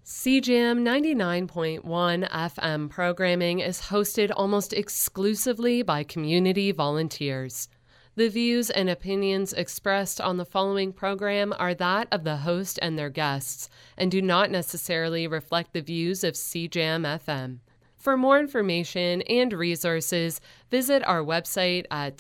CJAM 99.1 FM programming is hosted almost exclusively by community volunteers. The views and opinions expressed on the following program are that of the host and their guests, and do not necessarily reflect the views of CJAM FM. For more information and resources, visit our website at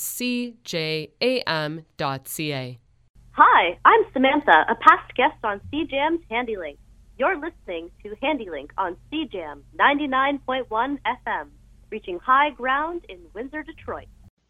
cjam.ca. Hi, I'm Samantha, a past guest on CJAM's HandyLink. You're listening to HandyLink on CJAM 99.1 FM, reaching high ground in Windsor, Detroit.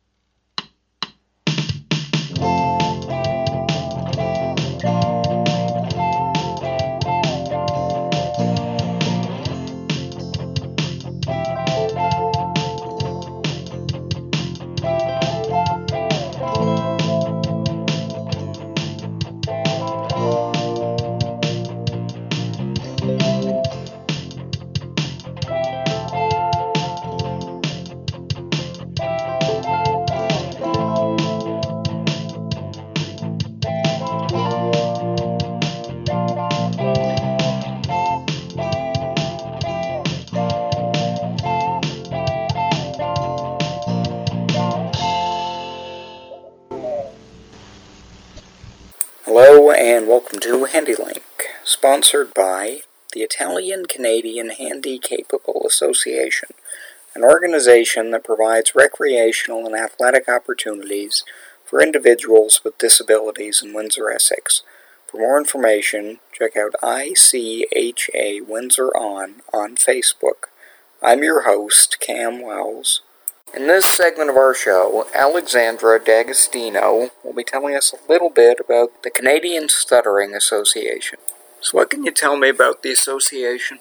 Hello and welcome to HandyLink, sponsored by the Italian-Canadian Handy-Capable Association, an organization that provides recreational and athletic opportunities for individuals with disabilities in Windsor, Essex. For more information, check out ICHA Windsor on Facebook. I'm your host, Cam Wells. In this segment of our show, Alexandra D'Agostino will be telling us a little bit about the Canadian Stuttering Association. So what can you tell me about the association?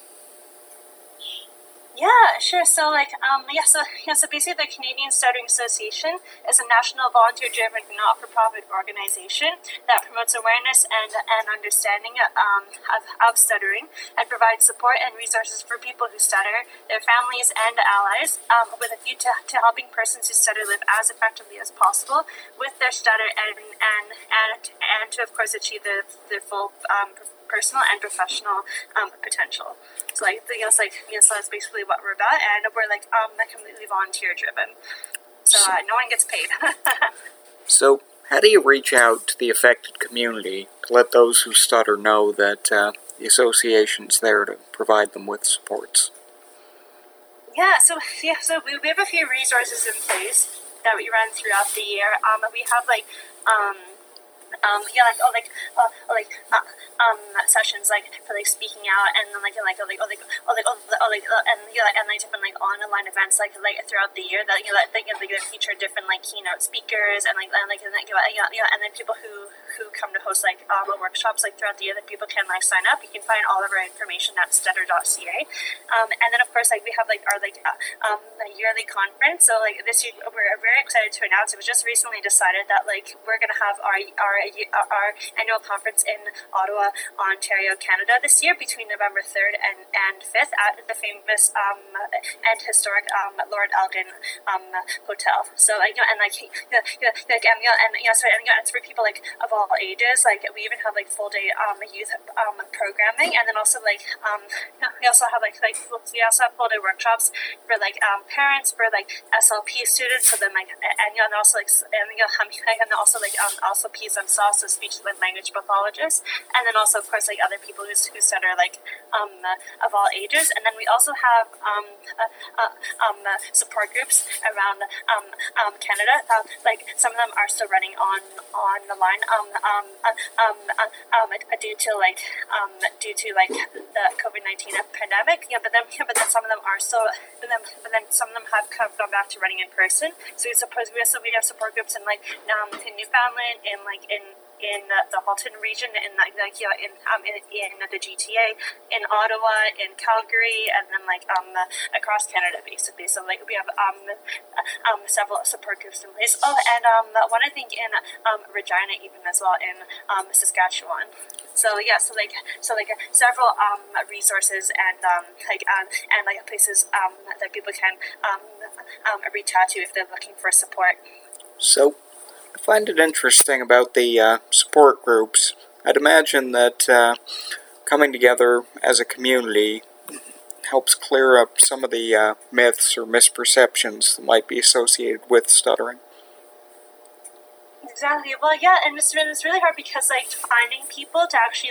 Yeah, sure. So basically the Canadian Stuttering Association is a national volunteer-driven not-for-profit organization that promotes awareness and understanding of stuttering and provides support and resources for people who stutter, their families and allies, with a view to helping persons who stutter live as effectively as possible with their stutter and to, of course, achieve their full personal and professional potential. So that's basically what we're about, and we're completely volunteer driven. So no one gets paid. So how do you reach out to the affected community to let those who stutter know that the association's there to provide them with supports? So we have a few resources in place that we run throughout the year. We have sessions for speaking out and then different online events throughout the year that feature different keynote speakers and then people who come to host workshops throughout the year that people can sign up. You can find all of our information at stutter.ca. And then of course we have our yearly conference. So this year we're very excited to announce it was just recently decided that we're gonna have our annual conference in Ottawa, Ontario, Canada this year between November 3rd and 5th at the famous and historic Lord Elgin Hotel. So it's for people of all ages. We even have full day youth programming, and then also we also have full day workshops for parents, for SLP students, so then also Ps themselves, so speech and language pathologists, and then also of course other people who stutter of all ages. And then we also have support groups around Canada. Some of them are still running on the line due to the COVID-19 pandemic. But then some of them are still. But then some of them have gone back to running in person. So we have support groups in Newfoundland, in the Halton region, in the GTA, in Ottawa, in Calgary, and then across Canada basically. So we have several support groups in place. Oh, and one I think in Regina even as well, in Saskatchewan. So several resources and places that people can reach out to if they're looking for support. So I find it interesting about the support groups. I'd imagine that coming together as a community helps clear up some of the myths or misperceptions that might be associated with stuttering. Exactly. Well, yeah, and it's really hard because like finding people to actually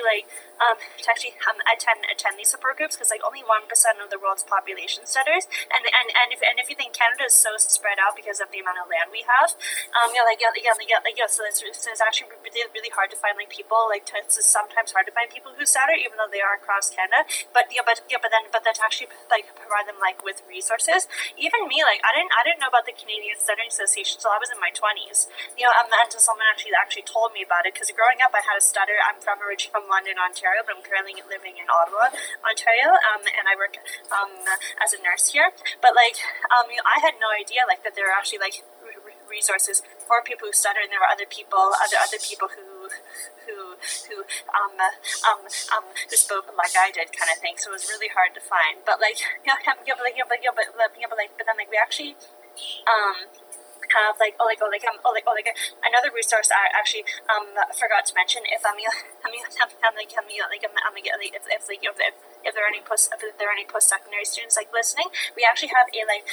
attend these support groups, because like only 1% of the world's population stutters, and if you think Canada is so spread out because of the amount of land we have, so it's actually really hard to find like people it's sometimes hard to find people who stutter even though they are across Canada, but that's actually like provide them like with resources. Even me, like I didn't know about the Canadian Stuttering Association until I was in my 20s. Until someone actually told me about it, because growing up I had a stutter. I'm originally from London, Ontario, but I'm currently living in Ottawa, Ontario, and I work as a nurse here. But I had no idea that there are actually resources for people who stutter, and there were other people who spoke like I did, kind of thing. So it was really hard to find. But we actually have another resource I actually forgot to mention. If there are any post-secondary students listening, we actually have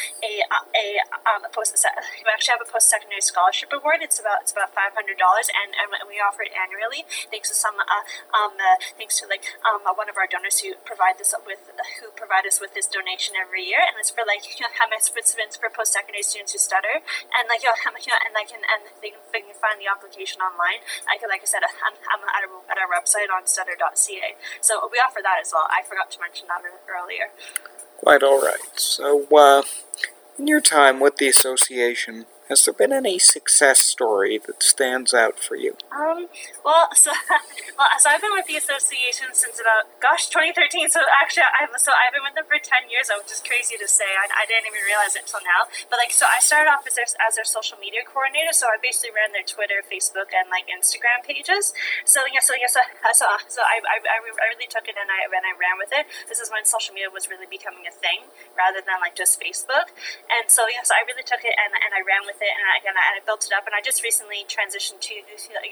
a post-secondary scholarship award. It's about $500, and we offer it annually thanks to thanks to one of our donors who provide us with this donation every year, and it's for for post-secondary students who stutter, and they can find the application online. Like I said, I'm at our website on stutter.ca. So we offer that as well. I forgot to mention that earlier. Quite all right. So, in your time with the association, has there been any success story that stands out for you? So I've been with the association since about 2013. So actually, I've been with them for 10 years, which is crazy to say. I didn't even realize it till now. But so I started off as their social media coordinator. So I basically ran their Twitter, Facebook, and Instagram pages. So I really took it and I ran with it. This is when social media was really becoming a thing rather than just Facebook. And so so I really took it and I ran with it, and I built it up, and I just recently transitioned to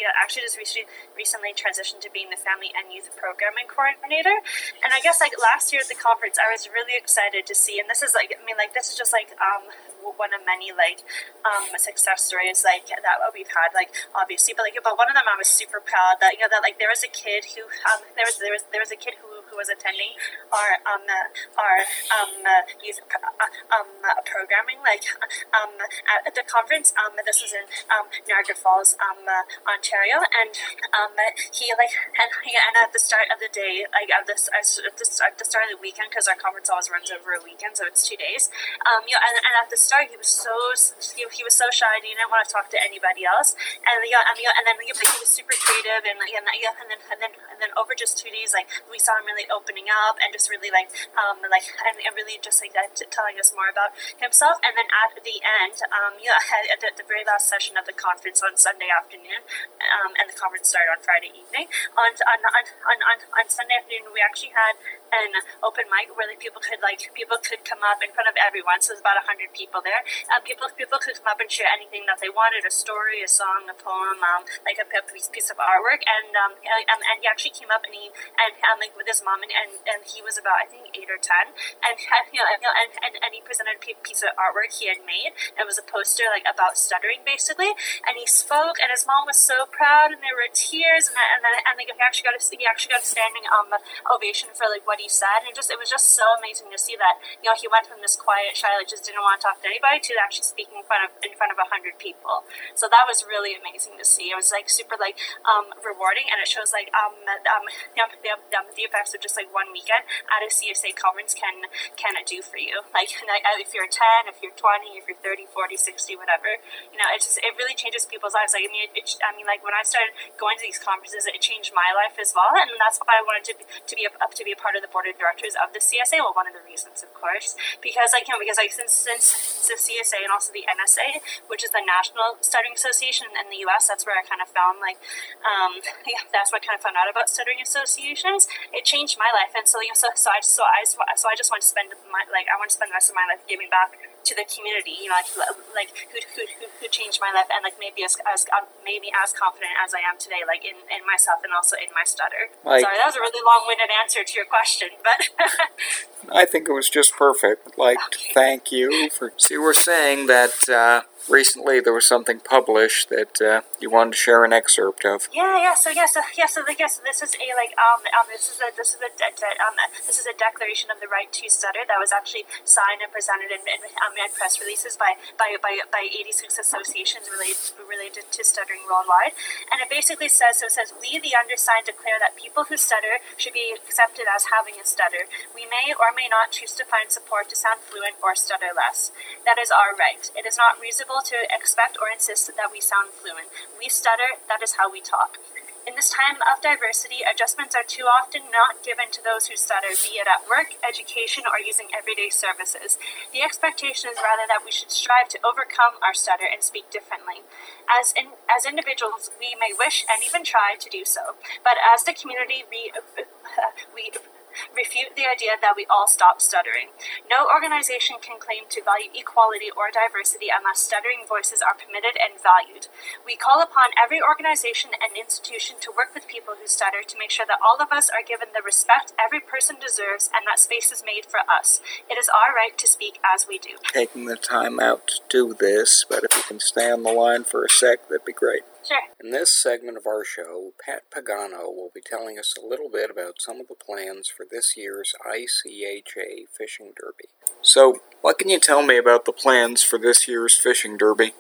being the family and youth programming coordinator. And I guess last year at the conference, I was really excited to see, and this is this is just one of many success stories that we've had, obviously, but one of them I was super proud that there was a kid who there was a kid who was attending our youth programming at the conference. This was in Niagara Falls, Ontario, and at the start of the day, at the start of the weekend, because our conference always runs over a weekend, so it's 2 days. And at the start, he was so shy. He didn't want to talk to anybody else, and then he was super creative, and then over just 2 days, we saw him really opening up and just really and really just telling us more about himself. And then at the end, at the very last session of the conference on Sunday afternoon, and the conference started on Friday evening. On Sunday afternoon, we actually had an open mic where people could come up in front of everyone. So there's about 100 people there. People could come up and share anything that they wanted: a story, a song, a poem, a piece of artwork. And he actually came up and he with his mom, and he was about, I think, 8 or 10, and he presented a piece of artwork he had made. It was a poster about stuttering, basically, and he spoke, and his mom was so proud, and there were tears, and he actually got a standing ovation for what he said, and it was just so amazing to see that he went from this quiet, shy, just didn't want to talk to anybody, to actually speaking in front of 100 people. So that was really amazing to see. It was super rewarding, and it shows the effects of just one weekend at a CSA conference can do for you. If you're 10, if you're 20, if you're 30, 40, 60, whatever, it really changes people's lives. When I started going to these conferences, it changed my life as well, and that's why I wanted to be a part of the board of directors of the CSA. Well, one of the reasons, of course, because since the CSA and also the NSA, which is the National Stuttering Association in the U.S., that's where I kind of found that's what I kind of found out about stuttering associations. It changed my life, and so I just want to spend the rest of my life giving back to the community, like who changed my life, and like maybe as confident as I am today, like in myself and also in my stutter. Sorry, that was a really long-winded answer to your question, but I think it was just perfect. Like, okay. Thank you for. So you were saying that recently there was something published that you wanted to share an excerpt of. So this is this is a declaration of the right to stutter that was actually signed and presented in press releases by 86 associations related to stuttering worldwide, and it basically says we, the undersigned, declare that people who stutter should be accepted as having a stutter. We may or may not choose to find support to sound fluent or stutter less. That is our right. It is not reasonable to expect or insist that we sound fluent. We stutter, that is how we talk. In this time of diversity, adjustments are too often not given to those who stutter, be it at work, education, or using everyday services. The expectation is rather that we should strive to overcome our stutter and speak differently. As individuals, we may wish and even try to do so, but as the community, we refute the idea that we all stop stuttering. No organization can claim to value equality or diversity unless stuttering voices are permitted and valued. We call upon every organization and institution to work with people who stutter to make sure that all of us are given the respect every person deserves and that space is made for us. It is our right to speak as we do. Taking the time out to do this, but if you can stay on the line for a sec, that'd be great. Sure. In this segment of our show, Pat Pagano will be telling us a little bit about some of the plans for this year's ICHA Fishing Derby. So, what can you tell me about the plans for this year's Fishing Derby?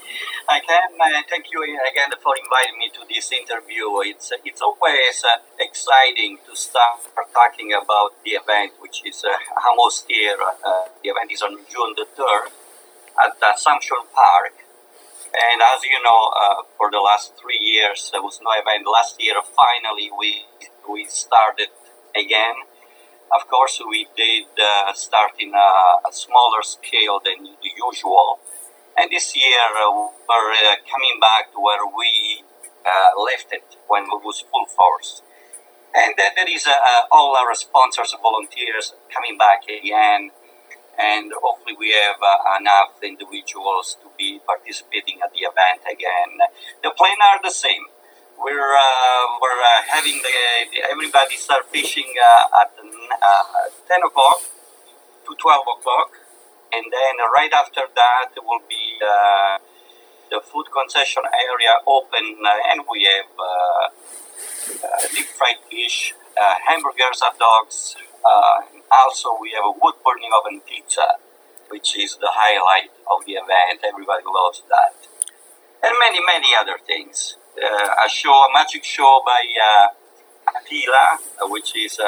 I can. Thank you again for inviting me to this interview. It's always exciting to start talking about the event, which is almost here. The event is on June the 3rd at Assumption Park. And as you know, for the last 3 years, there was no event. Last year, finally, we started again. Of course, we did start in a smaller scale than the usual. And this year, we're coming back to where we left it when it was full force. And there is all our sponsors and volunteers coming back again. And hopefully we have enough individuals to be participating at the event again. The plans are the same. We're having everybody start fishing at 10 o'clock to 12 o'clock. And then right after that will be the food concession area open. And we have deep fried fish, hamburgers, hot dogs. Also, we have a wood-burning oven pizza, which is the highlight of the event. Everybody loves that. And many, many other things. A magic show by Attila, which is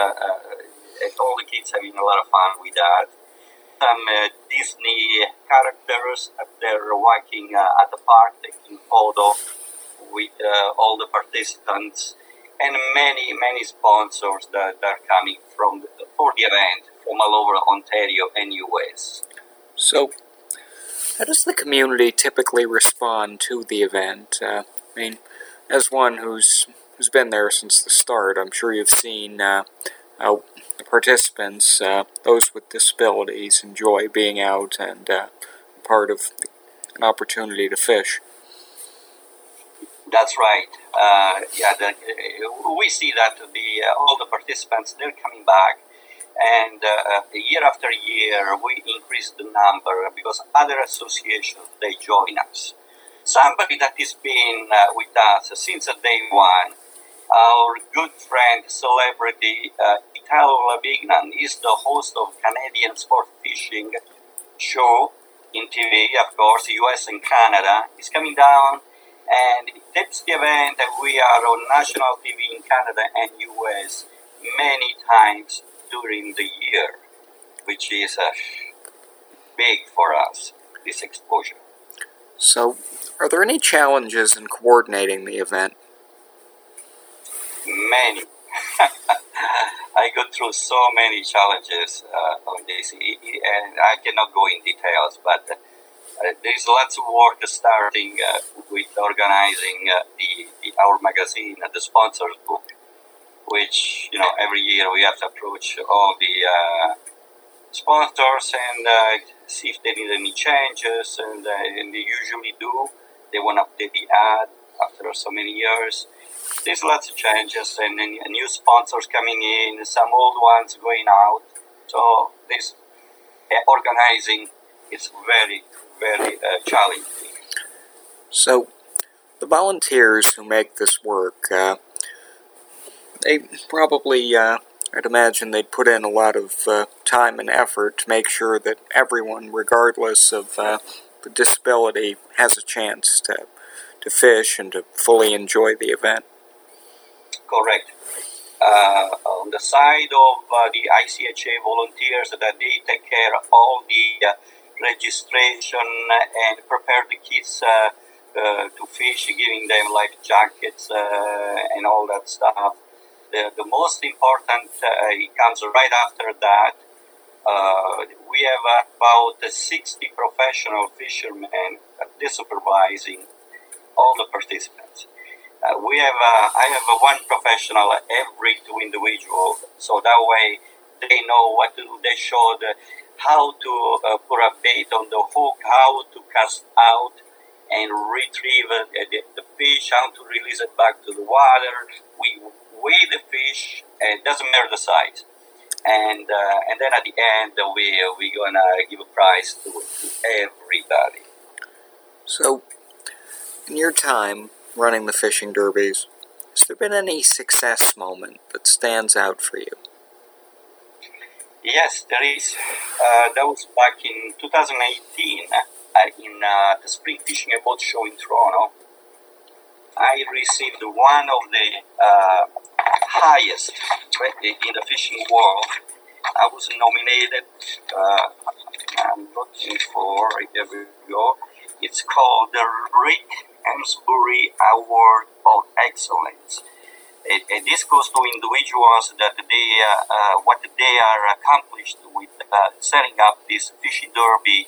all the kids having a lot of fun with that. Some Disney characters they're walking at the park, taking photo with all the participants. And many, many sponsors that are coming for the event from all over Ontario and US. So, how does the community typically respond to the event? I mean, as one who's been there since the start, I'm sure you've seen how the participants, those with disabilities, enjoy being out and part of an opportunity to fish. That's right. We see that all the participants, they're coming back, and year after year we increase the number because other associations, they join us. Somebody that has been with us since day one, our good friend, celebrity Italo Lavignan, is the host of Canadian sport fishing show in TV, of course, US and Canada. He's coming down and he tips the event, and we are on national TV in Canada and US many times during the year, which is big for us, this exposure. So, are there any challenges in coordinating the event? Many. I go through so many challenges on this, and I cannot go in details, but there's lots of work starting with organizing our magazine, the sponsors book, which every year we have to approach all the sponsors and see if they need any changes, and they usually do. They want to update the ad after so many years. There's lots of changes and new sponsors coming in, some old ones going out. So this organizing is very, very challenging. So the volunteers who make this work, they probably, I'd imagine they'd put in a lot of time and effort to make sure that everyone, regardless of the disability, has a chance to fish and to fully enjoy the event. Correct. On the side of the ICHA volunteers, that they take care of all the registration and prepare the kids to fish, giving them life jackets and all that stuff. The most important comes right after that. We have about 60 professional fishermen supervising all the participants. I have one professional every two individual, so that way they know what to do. They show how to put a bait on the hook, how to cast out and retrieve the fish, how to release it back to the water. We weigh the fish, it doesn't matter the size. And then at the end, we're going to give a prize to everybody. So, in your time running the fishing derbies, has there been any success moment that stands out for you? Yes, there is. That was back in 2018 in the Spring Fishing and Boat Show in Toronto. I received one of the highest in the fishing world. I was nominated. I'm looking for it. There we go. It's called the Rick Emsbury Award of Excellence. And this goes to individuals that what they are accomplished with setting up this fishing derby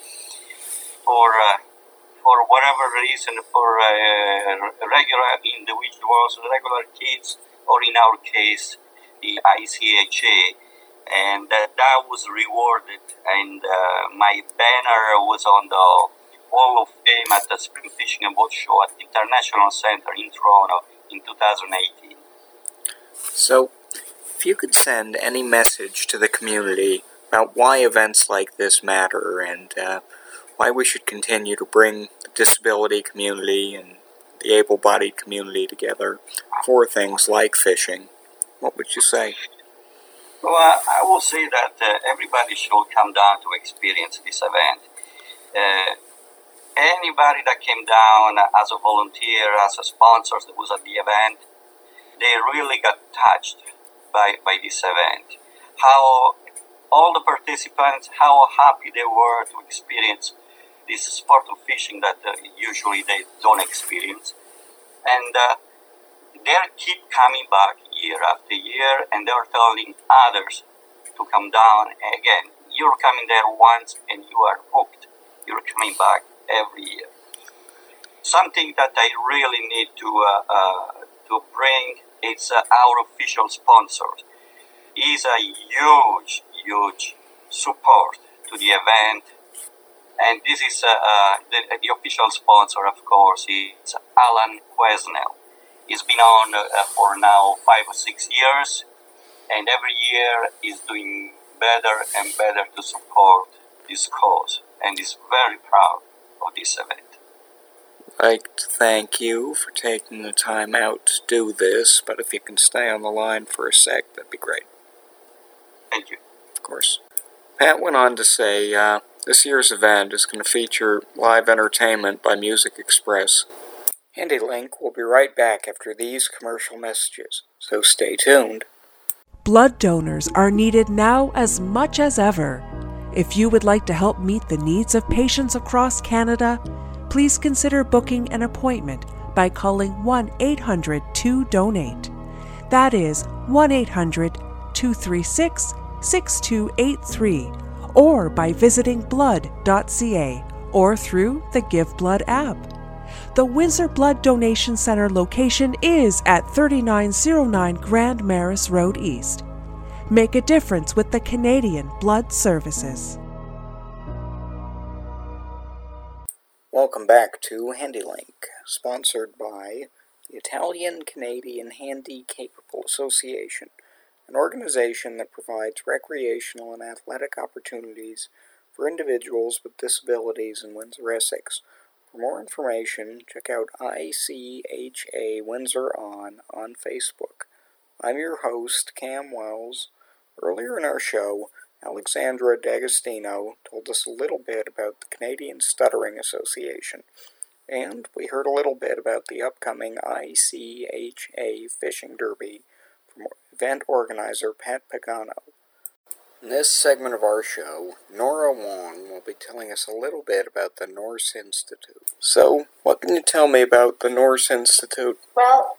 for whatever reason, for regular individuals, regular kids, or in our case, the ICHA. And that was rewarded. And my banner was on the Hall of Fame at the Spring Fishing and Boat Show at the International Center in Toronto in 2018. So, if you could send any message to the community about why events like this matter and why we should continue to bring the disability community and the able-bodied community together for things like fishing, what would you say? Well, I will say that everybody should come down to experience this event. Anybody that came down as a volunteer, as a sponsor that was at the event, they really got touched by this event. How all the participants, how happy they were to experience this sport of fishing that usually they don't experience. And they keep coming back year after year, and they're telling others to come down. Again, you're coming there once and you are hooked. You're coming back every year. Something that I really need to bring is our official sponsors. Is a huge support to the event, and this is the official sponsor, of course, is Alan Quesnel. He's been on for now 5 or 6 years, and every year is doing better and better to support this cause, and is very proud of this event. I'd like to thank you for taking the time out to do this, but if you can stay on the line for a sec, that'd be great. Thank you. Of course. Pat went on to say, this year's event is going to feature live entertainment by Music Express. HandyLink will be right back after these commercial messages, so stay tuned. Blood donors are needed now as much as ever. If you would like to help meet the needs of patients across Canada, please consider booking an appointment by calling 1-800-2-DONATE. That is 1-800-236-6283, or by visiting blood.ca or through the Give Blood app. The Windsor Blood Donation Center location is at 3909 Grand Maris Road East. Make a difference with the Canadian Blood Services. Welcome back to HandyLink, sponsored by the Italian-Canadian Handy-Capable Association, an organization that provides recreational and athletic opportunities for individuals with disabilities in Windsor, Essex. For more information, check out ICHA Windsor on Facebook. I'm your host, Cam Wells. Earlier in our show, Alexandra D'Agostino told us a little bit about the Canadian Stuttering Association, and we heard a little bit about the upcoming ICHA Fishing Derby from event organizer Pat Pagano. In this segment of our show, Nora Wong will be telling us a little bit about the Norse Institute. So, what can you tell me about the Norse Institute? Well,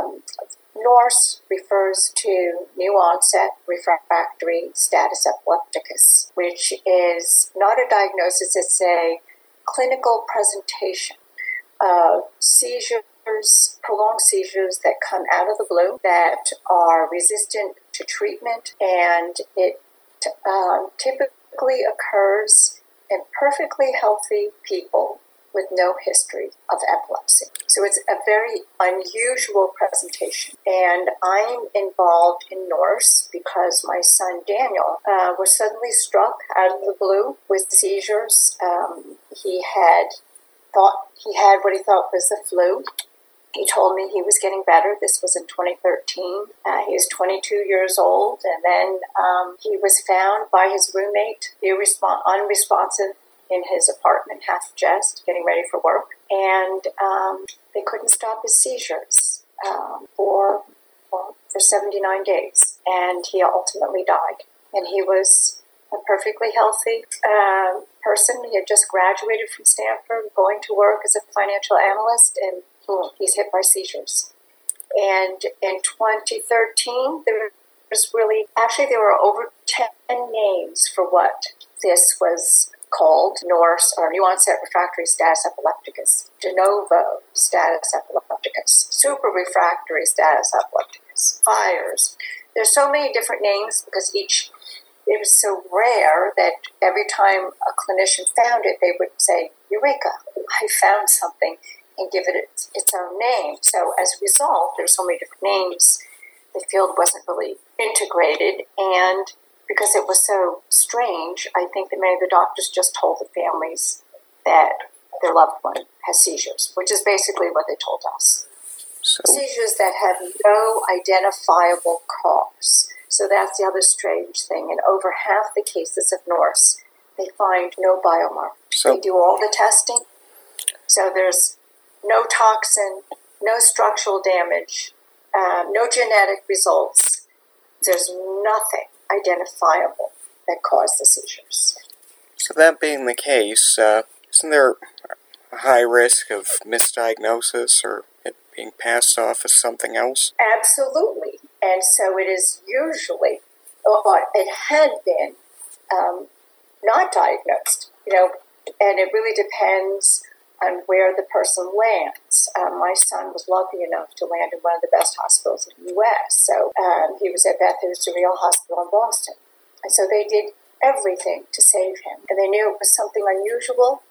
Norse refers to new onset refractory status epilepticus, which is not a diagnosis, it's a clinical presentation of seizures, prolonged seizures that come out of the blue that are resistant to treatment, and it typically occurs in perfectly healthy people with no history of epilepsy. So it's a very unusual presentation. And I'm involved in Norse because my son Daniel was suddenly struck out of the blue with seizures. He had thought he had what he thought was the flu. He told me he was getting better. This was in 2013. He was 22 years old, and then he was found by his roommate unresponsive in his apartment, half dressed, getting ready for work, and they couldn't stop his seizures for 79 days, and he ultimately died. And he was a perfectly healthy person. He had just graduated from Stanford, going to work as a financial analyst, and he's hit by seizures. And in 2013, there were over 10 names for what this was called: Norse, or new onset refractory status epilepticus, de novo status epilepticus, super refractory status epilepticus, FIRES. There's so many different names because it was so rare that every time a clinician found it, they would say, "Eureka, I found something," and give it its own name. So as a result, there's so many different names. The field wasn't really integrated, and because it was so strange, I think that many of the doctors just told the families that their loved one has seizures, which is basically what they told us. Seizures that have no identifiable cause. So that's the other strange thing. In over half the cases of Norse, they find no biomarker. They do all the testing. So there's no toxin, no structural damage, no genetic results. There's nothing identifiable that caused the seizures. So that being the case, isn't there a high risk of misdiagnosis or it being passed off as something else? Absolutely. And so it is usually, it had been not diagnosed, and it really depends on where the person lands. My son was lucky enough to land in one of the best hospitals in the U.S., so he was at Beth Israel Hospital in Boston. And so they did everything to save him, and they knew it was something unusual.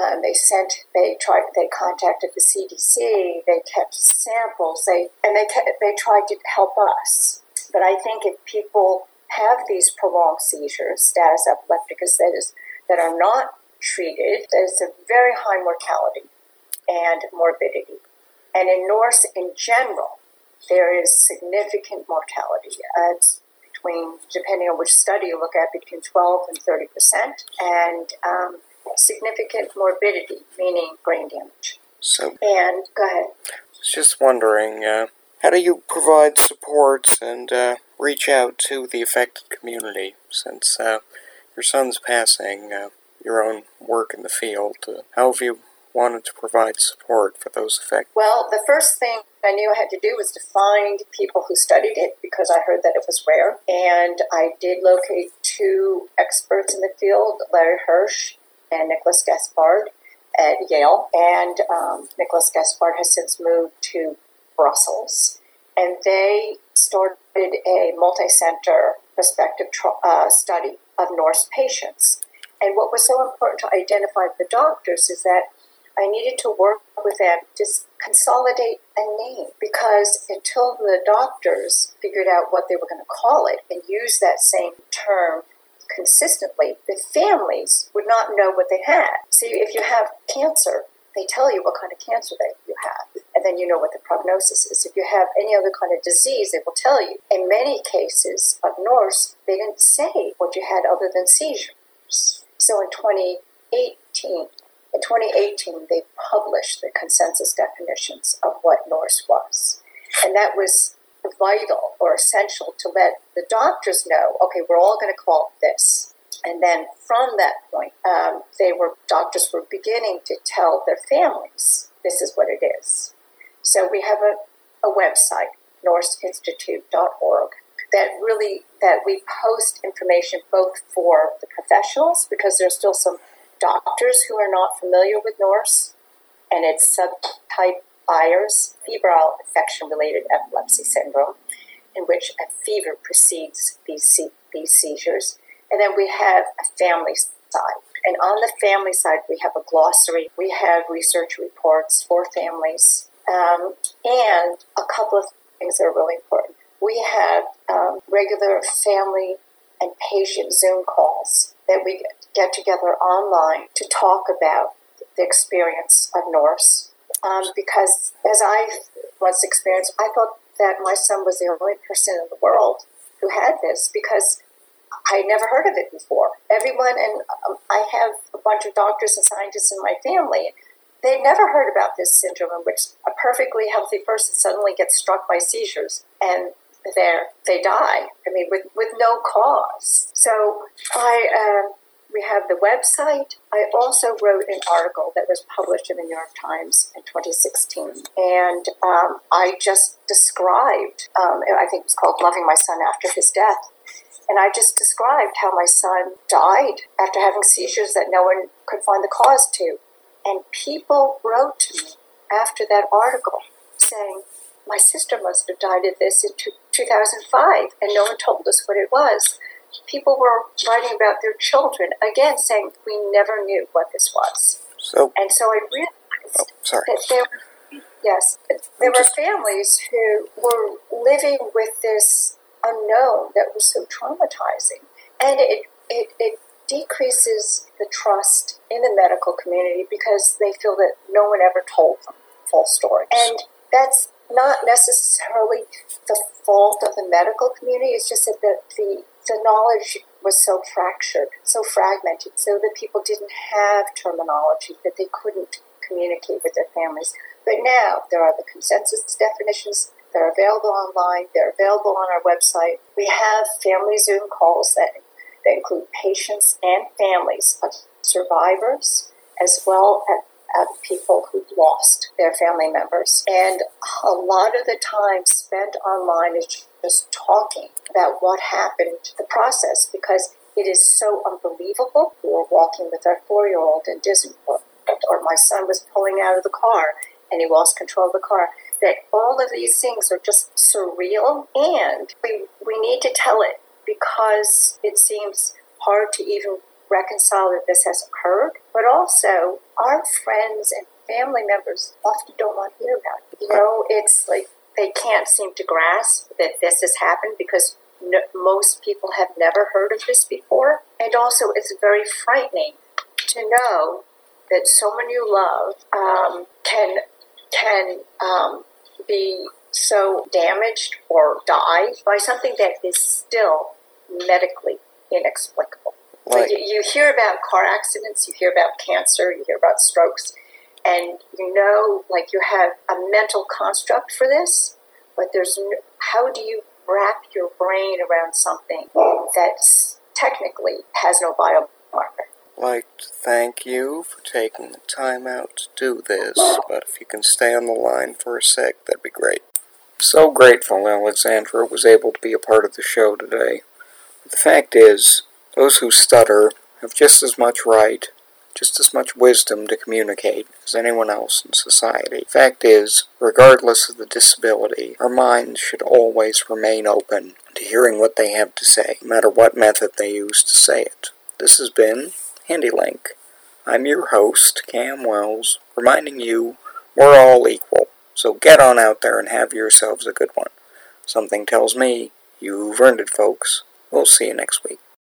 They contacted the CDC, they kept samples, they tried to help us. But I think if people have these prolonged seizures, status epilepticus, that are not treated, there's a very high mortality and morbidity. And in Norse in general, there is significant mortality. It's depending on which study you look at, between 12 and 30%, and significant morbidity, meaning brain damage. And go ahead. I was just wondering, how do you provide supports and reach out to the affected community since your son's passing, your own work in the field? How have you wanted to provide support for those affected? Well, the first thing I knew I had to do was to find people who studied it, because I heard that it was rare. And I did locate two experts in the field, Larry Hirsch and Nicholas Gaspard at Yale. And Nicholas Gaspard has since moved to Brussels. and they started a multi-center prospective study of Norse patients. And what was so important to identify the doctors is that I needed to work with them to consolidate a name, because until the doctors figured out what they were going to call it and use that same term consistently, the families would not know what they had. See, if you have cancer, they tell you what kind of cancer that you have, and then you know what the prognosis is. If you have any other kind of disease, they will tell you. In many cases of Norse, they didn't say what you had other than seizures. So in 2018, they published the consensus definitions of what Norse was. And that was vital or essential to let the doctors know, okay, we're all going to call it this. And then from that point, doctors were beginning to tell their families, this is what it is. So we have a website, norseinstitute.org, that we post information both for the professionals, because there's still some doctors who are not familiar with Norse, and it's subtype Eyers, febrile infection-related epilepsy syndrome, in which a fever precedes these seizures. And then we have a family side. And on the family side, we have a glossary. We have research reports for families, and a couple of things that are really important. We have regular family and patient Zoom calls that we get together online to talk about the experience of Norse. Because as I once experienced, I thought that my son was the only person in the world who had this, because I had never heard of it before. Everyone, and I have a bunch of doctors and scientists in my family, they'd never heard about this syndrome in which a perfectly healthy person suddenly gets struck by seizures and they die, with no cause. So we have the website. I also wrote an article that was published in the New York Times in 2016. And I just described, I think it was called Loving My Son After His Death. And I just described how my son died after having seizures that no one could find the cause to. And people wrote to me after that article saying, my sister must have died of this in 2005, and no one told us what it was. People were writing about their children, again saying, we never knew what this was. And so I realized that there were families who were living with this unknown that was so traumatizing. And it decreases the trust in the medical community because they feel that no one ever told them the full story. And that's not necessarily the fault of the medical community. It's just that the knowledge was so fractured, so fragmented, so that people didn't have terminology, that they couldn't communicate with their families. But now there are the consensus definitions. They're available online. They're available on our website. We have family Zoom calls that include patients and families of survivors, as well as people who've lost their family members. And a lot of the time spent online is just talking about what happened, the process, because it is so unbelievable. We were walking with our 4-year-old in Disney World, or my son was pulling out of the car and he lost control of the car. That all of these things are just surreal, and we need to tell it because it seems hard to even reconcile that this has occurred, but also our friends and family members often don't want to hear about it. It's like they can't seem to grasp that this has happened because most people have never heard of this before. And also it's very frightening to know that someone you love can be so damaged or die by something that is still medically inexplicable. Like, you hear about car accidents, you hear about cancer, you hear about strokes, and you have a mental construct for this, but how do you wrap your brain around something that technically has no biomarker? I'd like to thank you for taking the time out to do this, but if you can stay on the line for a sec, that'd be great. I'm so grateful Alexandra was able to be a part of the show today. But the fact is, those who stutter have just as much right just as much wisdom to communicate as anyone else in society. Fact is, regardless of the disability, our minds should always remain open to hearing what they have to say, no matter what method they use to say it. This has been HandyLink. I'm your host, Cam Wells, reminding you we're all equal, so get on out there and have yourselves a good one. Something tells me you've earned it, folks. We'll see you next week.